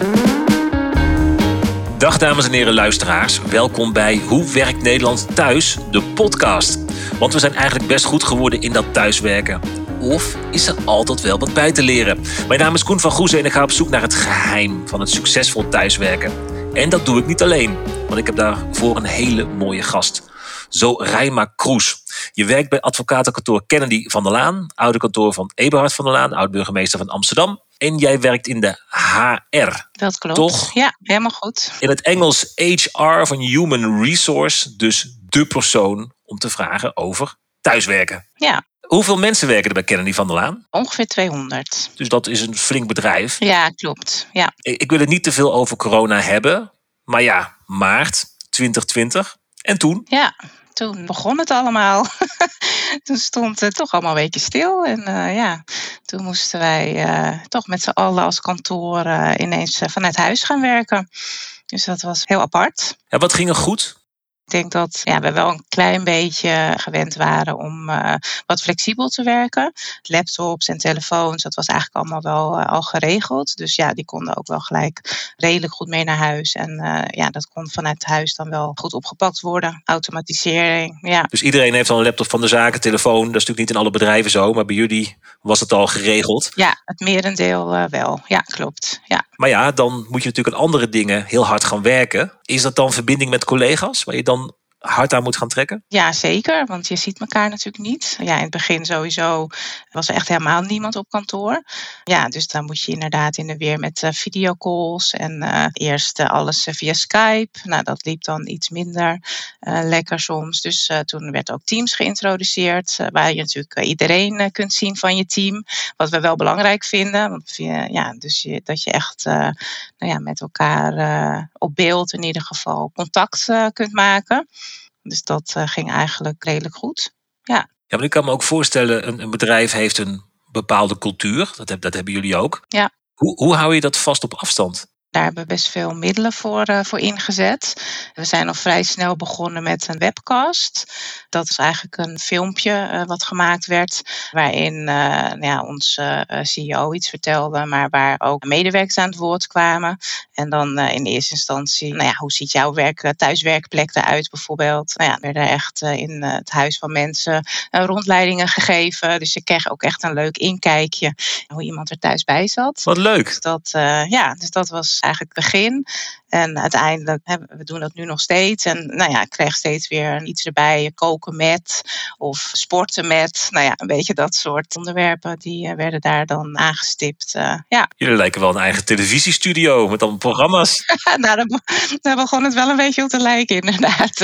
Dag dames en heren luisteraars, welkom bij Hoe werkt Nederland thuis, de podcast. Want we zijn eigenlijk best goed geworden in dat thuiswerken. Of is er altijd wel wat bij te leren? Mijn naam is Koen van Goes en ik ga op zoek naar het geheim van het succesvol thuiswerken. En dat doe ik niet alleen, want ik heb daarvoor een hele mooie gast. Zo Rijma Kroes. Je werkt bij advocatenkantoor Kennedy van der Laan, oude kantoor van Eberhard van der Laan, oud-burgemeester van Amsterdam. En jij werkt in de HR. Dat klopt. Toch? Ja, helemaal goed. In het Engels HR van Human Resource, dus de persoon om te vragen over thuiswerken. Ja, Hoeveel mensen werken er bij Kennedy van der Laan? ongeveer 200. Dus dat is een flink bedrijf. Ja, klopt. Ja, Ik wil het niet te veel over corona hebben, maar ja, maart 2020. En toen? ja. Toen begon het allemaal. Toen stond het toch allemaal een beetje stil. En toen moesten wij toch met z'n allen als kantoor ineens vanuit huis gaan werken. Dus dat was heel apart. Ja, wat ging er goed? Ik denk dat we wel een klein beetje gewend waren om wat flexibel te werken. Laptops en telefoons, dat was eigenlijk allemaal wel al geregeld. Dus ja, die konden ook wel gelijk redelijk goed mee naar huis. En dat kon vanuit huis dan wel goed opgepakt worden. Automatisering, ja. Dus iedereen heeft al een laptop van de zaken, telefoon. Dat is natuurlijk niet in alle bedrijven zo, maar bij jullie was het al geregeld. Ja, het merendeel wel. Ja, klopt. Ja. Maar ja, dan moet je natuurlijk aan andere dingen heel hard gaan werken. Is dat dan verbinding met collega's, waar je dan hard aan moet gaan trekken? Ja, zeker, want je ziet elkaar natuurlijk niet. Ja, in het begin sowieso was er echt helemaal niemand op kantoor. Ja, dus dan moet je inderdaad in de weer met videocalls en eerst alles via Skype. Nou, dat liep dan iets minder lekker soms. Dus toen werd ook Teams geïntroduceerd, waar je natuurlijk iedereen kunt zien van je team. Wat we wel belangrijk vinden, want dat je echt met elkaar op beeld in ieder geval contact kunt maken. Dus dat ging eigenlijk redelijk goed. Ja. Ja, maar ik kan me ook voorstellen, een bedrijf heeft een bepaalde cultuur. Dat hebben jullie ook. Ja. Hoe hou je dat vast op afstand? Daar hebben we best veel middelen voor ingezet. We zijn al vrij snel begonnen met een webcast. Dat is eigenlijk een filmpje wat gemaakt werd, waarin onze CEO iets vertelde, maar waar ook medewerkers aan het woord kwamen. En dan in eerste instantie, hoe ziet jouw thuiswerkplek eruit bijvoorbeeld? Werden er echt in het huis van mensen rondleidingen gegeven. Dus je kreeg ook echt een leuk inkijkje hoe iemand er thuis bij zat. Wat leuk. Dus dat was eigenlijk het begin. En uiteindelijk, we doen dat nu nog steeds. En ik kreeg steeds weer iets erbij. Koken met of sporten met. Een beetje dat soort onderwerpen. Die werden daar dan aangestipt. Jullie lijken wel een eigen televisiestudio met allemaal programma's. Daar begon het wel een beetje op te lijken inderdaad.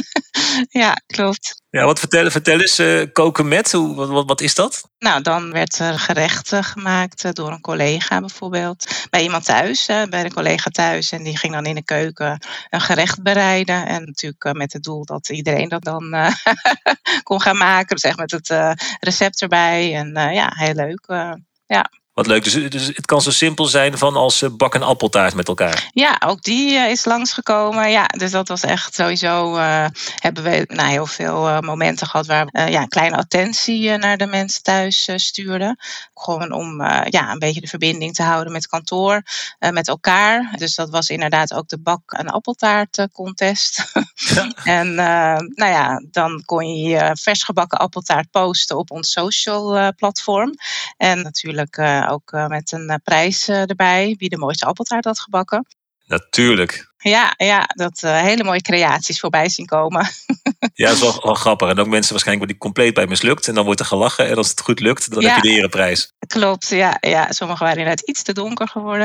Ja, klopt. Ja, wat vertel eens, koken met, wat is dat? Nou, dan werd er gerecht gemaakt door een collega bijvoorbeeld. Bij iemand thuis, bij een collega thuis. En die ging dan in de keuken een gerecht bereiden. En natuurlijk met het doel dat iedereen dat dan kon gaan maken. Dus echt met het recept erbij. En heel leuk. Ja. Wat leuk, dus het kan zo simpel zijn van als bak een appeltaart met elkaar. Ja, ook die is langsgekomen. Ja, dus dat was echt sowieso, hebben we heel veel momenten gehad waar we een kleine attentie naar de mensen thuis stuurden. Gewoon om een beetje de verbinding te houden met kantoor, met elkaar. Dus dat was inderdaad ook de bak- en appeltaart contest. Ja. En dan kon je je vers gebakken appeltaart posten op ons social platform. En natuurlijk ook met een prijs erbij, wie de mooiste appeltaart had gebakken. Natuurlijk. Ja, dat hele mooie creaties voorbij zien komen. Ja, dat is wel grappig. En ook mensen waarschijnlijk worden die compleet bij mislukt. En dan wordt er gelachen. En als het goed lukt, dan heb je de ereprijs. Klopt, ja. Sommigen waren inderdaad iets te donker geworden.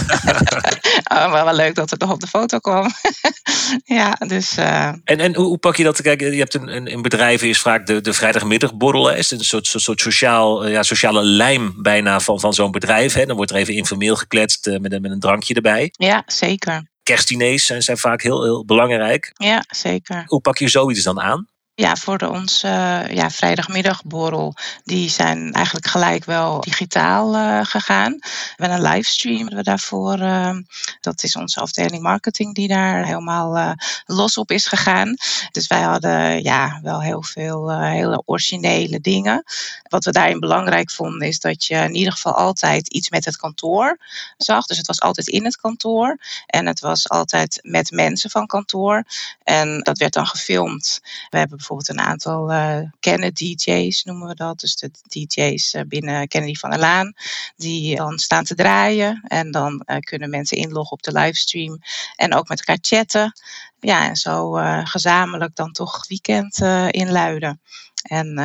Maar wel leuk dat het nog op de foto kwam. Ja, dus... En hoe pak je dat? Kijk, je hebt een bedrijf, is vaak de vrijdagmiddagborrel. Is een soort sociale lijm bijna van zo'n bedrijf. Hè? Dan wordt er even informeel gekletst met een drankje erbij. Ja, zeker. Kerstdiners zijn vaak heel, heel belangrijk. Ja, zeker. Hoe pak je zoiets dan aan? Ja, voor onze vrijdagmiddagborrel, die zijn eigenlijk gelijk wel digitaal gegaan. We hebben een livestream hebben we daarvoor. Dat is onze afdeling marketing die daar helemaal los op is gegaan. Dus wij hadden wel heel veel hele originele dingen. Wat we daarin belangrijk vonden is dat je in ieder geval altijd iets met het kantoor zag. Dus het was altijd in het kantoor en het was altijd met mensen van kantoor. En dat werd dan gefilmd. We hebben bijvoorbeeld een aantal Kennedy-DJ's noemen we dat. Dus de DJ's binnen Kennedy van der Laan. Die dan staan te draaien. En dan kunnen mensen inloggen op de livestream. En ook met elkaar chatten. Ja, en zo gezamenlijk dan toch het weekend inluiden. En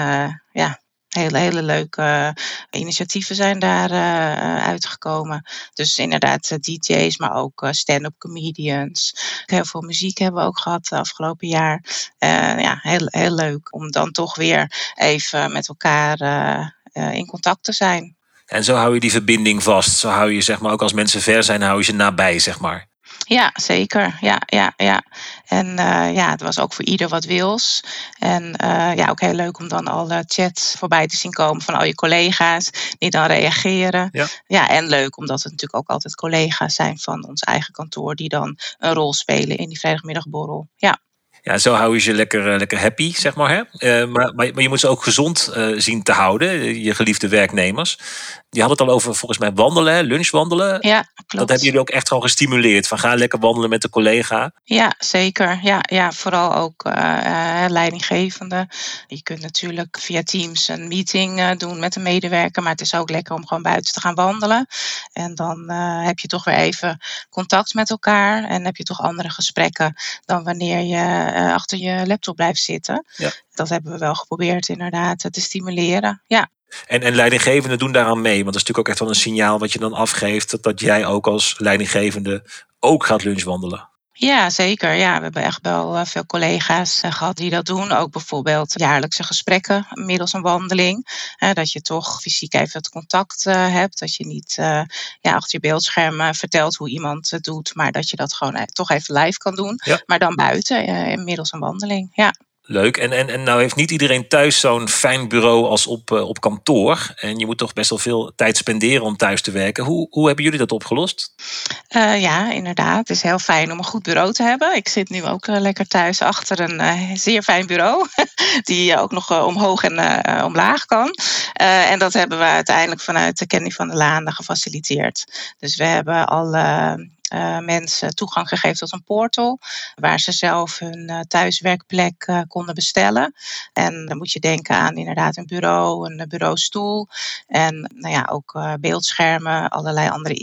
hele leuke initiatieven zijn daar uitgekomen. Dus inderdaad DJ's, maar ook stand-up comedians. Heel veel muziek hebben we ook gehad het afgelopen jaar. Heel leuk om dan toch weer even met elkaar in contact te zijn. En zo hou je die verbinding vast. Zo hou je, zeg maar, ook als mensen ver zijn, hou je ze nabij, zeg maar. Ja, zeker. Ja. En het was ook voor ieder wat wils. En ook heel leuk om dan al chats voorbij te zien komen van al je collega's die dan reageren. Ja, en leuk omdat het natuurlijk ook altijd collega's zijn van ons eigen kantoor die dan een rol spelen in die vrijdagmiddagborrel. Ja. Ja, zo hou je ze lekker happy, zeg maar. Hè? Maar je moet ze ook gezond zien te houden, je geliefde werknemers. Je had het al over volgens mij wandelen, lunchwandelen. Ja, klopt. Dat hebben jullie ook echt gewoon gestimuleerd. Van ga lekker wandelen met een collega. Ja, zeker. Ja, vooral ook leidinggevende. Je kunt natuurlijk via Teams een meeting doen met een medewerker. Maar het is ook lekker om gewoon buiten te gaan wandelen. En dan heb je toch weer even contact met elkaar. En heb je toch andere gesprekken dan wanneer je achter je laptop blijft zitten. Ja. Dat hebben we wel geprobeerd inderdaad te stimuleren. Ja. En leidinggevenden doen daaraan mee. Want dat is natuurlijk ook echt wel een signaal wat je dan afgeeft. Dat jij ook als leidinggevende ook gaat lunchwandelen. Ja, zeker. Ja, we hebben echt wel veel collega's gehad die dat doen. Ook bijvoorbeeld jaarlijkse gesprekken middels een wandeling. Dat je toch fysiek even het contact hebt. Dat je niet achter je beeldscherm vertelt hoe iemand het doet. Maar dat je dat gewoon toch even live kan doen. Ja. Maar dan buiten, middels een wandeling. Ja. Leuk. En nou heeft niet iedereen thuis zo'n fijn bureau als op kantoor. En je moet toch best wel veel tijd spenderen om thuis te werken. Hoe hebben jullie dat opgelost? Ja, inderdaad. Het is heel fijn om een goed bureau te hebben. Ik zit nu ook lekker thuis achter een zeer fijn bureau. Die ook nog omhoog en omlaag kan. En dat hebben we uiteindelijk vanuit de Kennedy van der Laan gefaciliteerd. Dus we hebben alle mensen toegang gegeven tot een portal waar ze zelf hun thuiswerkplek konden bestellen. En dan moet je denken aan inderdaad een bureau, een bureaustoel en ook beeldschermen, allerlei andere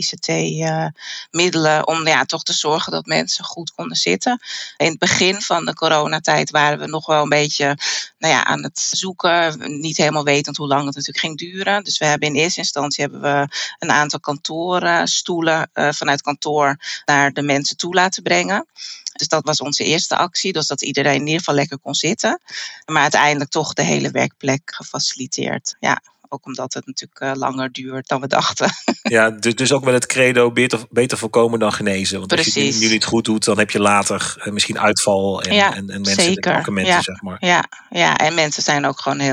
ICT-middelen om toch te zorgen dat mensen goed konden zitten. In het begin van de coronatijd waren we nog wel een beetje aan het zoeken, niet helemaal wetend hoe lang het natuurlijk ging duren. Dus we hebben in eerste instantie een aantal kantoorstoelen vanuit kantoor naar de mensen toe laten brengen. Dus dat was onze eerste actie, dus dat iedereen in ieder geval lekker kon zitten. Maar uiteindelijk toch de hele werkplek gefaciliteerd. Ja, ook omdat het natuurlijk langer duurt dan we dachten. Ja, dus ook met het credo beter voorkomen dan genezen. Want als je nu niet goed doet, dan heb je later misschien uitval en mensen mankementen, zeg maar. Ja, en mensen zijn ook gewoon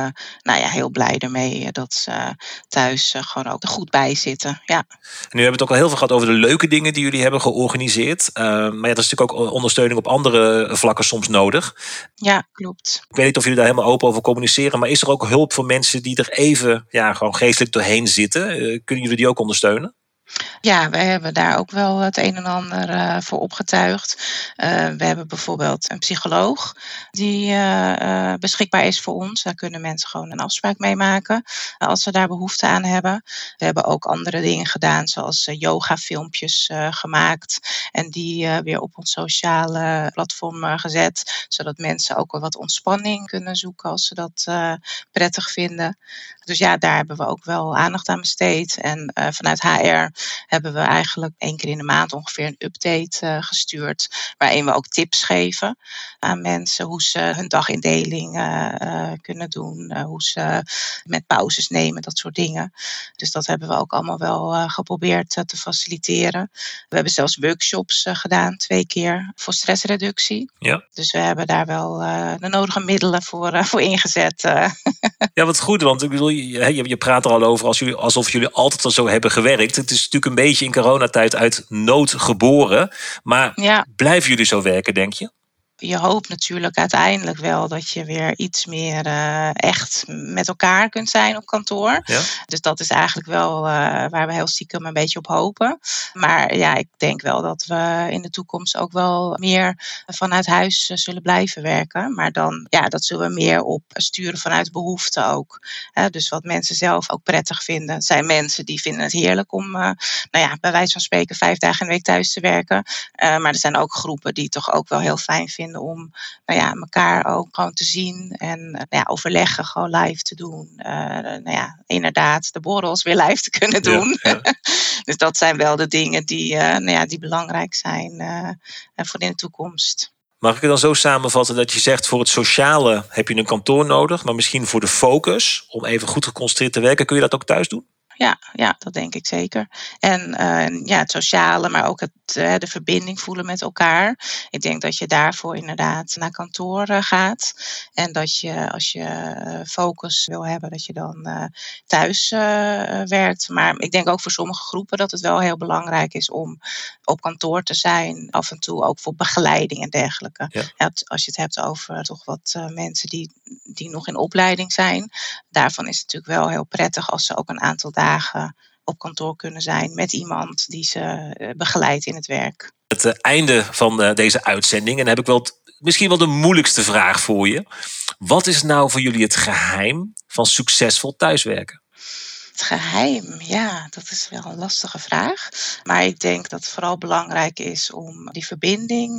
heel blij ermee dat ze thuis gewoon ook er goed bij zitten. Ja. En nu hebben we het ook al heel veel gehad over de leuke dingen die jullie hebben georganiseerd. Maar dat is natuurlijk ook ondersteuning op andere vlakken soms nodig. Ja, klopt. Ik weet niet of jullie daar helemaal open over communiceren, maar is er ook hulp voor mensen die er even gewoon geestelijk doorheen zitten? Kunnen jullie die ook ondersteunen? Ja, we hebben daar ook wel het een en ander voor opgetuigd. We hebben bijvoorbeeld een psycholoog die beschikbaar is voor ons. Daar kunnen mensen gewoon een afspraak mee maken als ze daar behoefte aan hebben. We hebben ook andere dingen gedaan, zoals yoga-filmpjes gemaakt. En die weer op ons sociale platform gezet. Zodat mensen ook wel wat ontspanning kunnen zoeken als ze dat prettig vinden. Dus ja, daar hebben we ook wel aandacht aan besteed. En vanuit HR hebben we eigenlijk 1 keer in de maand ongeveer een update gestuurd. Waarin we ook tips geven aan mensen hoe ze hun dagindeling kunnen doen. Hoe ze met pauzes nemen, dat soort dingen. Dus dat hebben we ook allemaal wel geprobeerd te faciliteren. We hebben zelfs workshops gedaan 2 keer voor stressreductie. Ja. Dus we hebben daar wel de nodige middelen voor ingezet. Ja, wat goed, want ik bedoel, je praat er al over alsof jullie altijd al zo hebben gewerkt. Het is natuurlijk een beetje in coronatijd uit nood geboren. Maar blijven jullie zo werken, denk je? Je hoopt natuurlijk uiteindelijk wel dat je weer iets meer echt met elkaar kunt zijn op kantoor. Ja. Dus dat is eigenlijk wel waar we heel stiekem een beetje op hopen. Maar ja, ik denk wel dat we in de toekomst ook wel meer vanuit huis zullen blijven werken. Maar dan, dat zullen we meer op sturen vanuit behoefte ook. Dus wat mensen zelf ook prettig vinden. Het zijn mensen die vinden het heerlijk om, bij wijze van spreken 5 dagen in de week thuis te werken. Maar er zijn ook groepen die het toch ook wel heel fijn vinden om elkaar ook gewoon te zien en overleggen gewoon live te doen. Inderdaad, de borrels weer live te kunnen doen. Ja. Dus dat zijn wel de dingen die belangrijk zijn voor in de toekomst. Mag ik het dan zo samenvatten dat je zegt voor het sociale heb je een kantoor nodig, maar misschien voor de focus, om even goed geconcentreerd te werken, kun je dat ook thuis doen? Ja, dat denk ik zeker. En het sociale, maar ook de verbinding voelen met elkaar. Ik denk dat je daarvoor inderdaad naar kantoor gaat. En dat je, als je focus wil hebben, dat je dan thuis werkt. Maar ik denk ook voor sommige groepen dat het wel heel belangrijk is om op kantoor te zijn. Af en toe ook voor begeleiding en dergelijke. Ja. Als je het hebt over toch wat mensen die nog in opleiding zijn. Daarvan is het natuurlijk wel heel prettig als ze ook een aantal dagen op kantoor kunnen zijn met iemand die ze begeleidt in het werk. Het einde van deze uitzending, en dan heb ik misschien wel de moeilijkste vraag voor je. Wat is nou voor jullie het geheim van succesvol thuiswerken? Het geheim, dat is wel een lastige vraag. Maar ik denk dat het vooral belangrijk is om die verbinding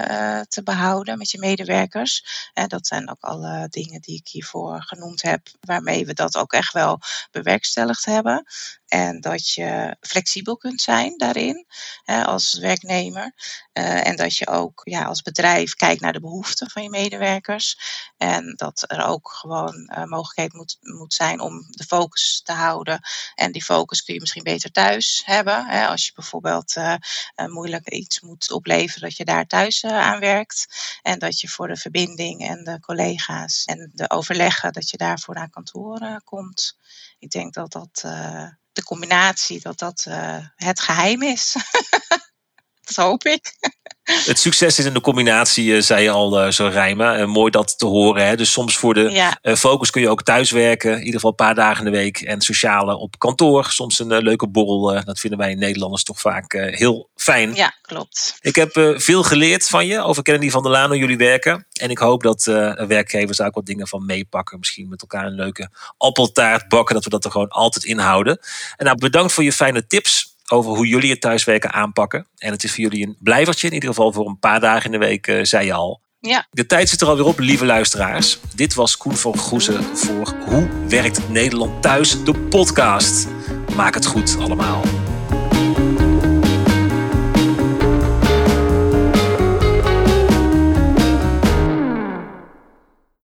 te behouden met je medewerkers. Dat zijn ook alle dingen die ik hiervoor genoemd heb, waarmee we dat ook echt wel bewerkstelligd hebben. En dat je flexibel kunt zijn daarin als werknemer. En dat je ook als bedrijf kijkt naar de behoeften van je medewerkers. En dat er ook gewoon mogelijkheid moet zijn om de focus te houden. En die focus kun je misschien beter thuis hebben. Als je bijvoorbeeld moeilijk iets moet opleveren, dat je daar thuis aan werkt. En dat je voor de verbinding en de collega's en de overleggen, dat je daarvoor naar kantoor komt. Ik denk dat de combinatie, dat het geheim is. Dat hoop ik. Het succes is in de combinatie, zei je al zo rijmen. Mooi dat te horen. Hè? Dus soms voor de focus kun je ook thuiswerken. In ieder geval een paar dagen in de week. En sociale op kantoor. Soms een leuke borrel. Dat vinden wij Nederlanders toch vaak heel fijn. Ja, klopt. Ik heb veel geleerd van je over Kennedy van der Laan, hoe jullie werken. En ik hoop dat werkgevers daar ook wat dingen van meepakken. Misschien met elkaar een leuke appeltaart bakken. Dat we dat er gewoon altijd inhouden. En nou, bedankt voor je fijne tips over hoe jullie het thuiswerken aanpakken. En het is voor jullie een blijvertje, in ieder geval voor een paar dagen in de week, zei je al. Ja. De tijd zit er alweer op, lieve luisteraars. Dit was Koen van Goezen voor Hoe werkt Nederland thuis, de podcast. Maak het goed allemaal.